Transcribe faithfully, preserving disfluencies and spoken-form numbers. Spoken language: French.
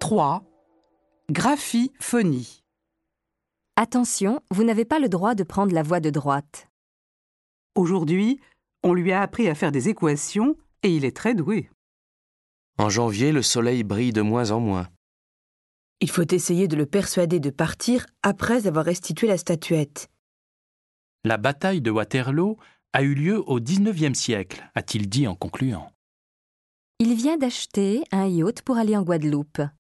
trois. Graphie-phonie. Attention, vous n'avez pas le droit de prendre la voie de droite. Aujourd'hui, on lui a appris à faire des équations et il est très doué. En janvier, le soleil brille de moins en moins. Il faut essayer de le persuader de partir après avoir restitué la statuette. La bataille de Waterloo a eu lieu au dix-neuvième siècle, a-t-il dit en concluant. Il vient d'acheter un yacht pour aller en Guadeloupe.